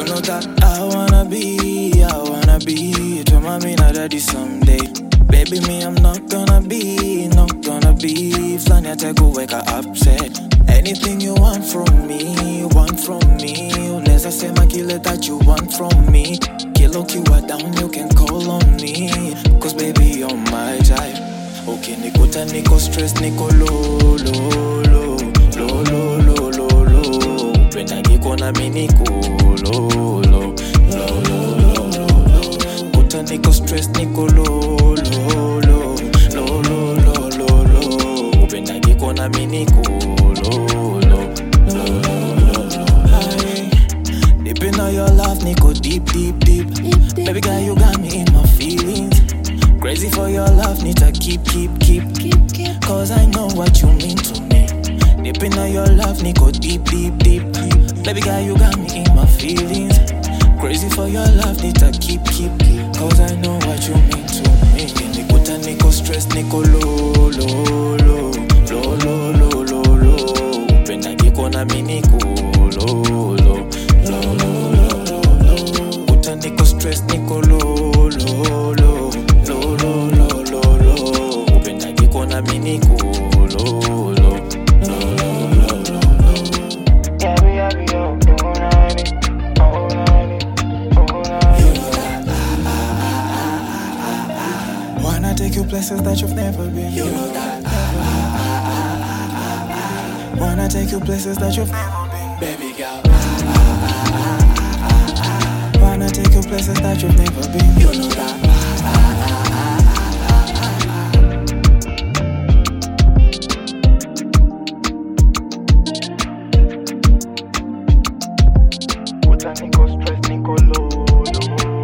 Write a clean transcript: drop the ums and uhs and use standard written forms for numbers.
know that I wanna be to mommy and daddy someday. Baby, me, I'm not gonna be Flania take wake upset. Anything you want from me. Unless I say my killer that you want from me. Kilo kiwa down, you can call on me. Cause baby, you're my type. Okay, nikuta, niko stress, niko low. Penda giko na mi niko low. Kuta, niko stress, niko low. Penda giko na mi niko low. Deep in all your love, niko deep. Baby girl, you got me in my feelings. Crazy for your love, need to keep. Cause I know what you mean to me. Deep in all your love, niko deep. Baby girl, you got me in my feelings. Crazy for your love, need to keep. Cause I know what you mean to me. Nikuta, niko stress, niko low. Penda giko na mi niko low. Kuta, niko stress, niko low. Penda giko na mi niko low. Wanna take you places that you've never been. You know that. Wanna take you places that you've never been, baby girl. Wanna take you places that you've never been. You know that. Niko stress, niko low.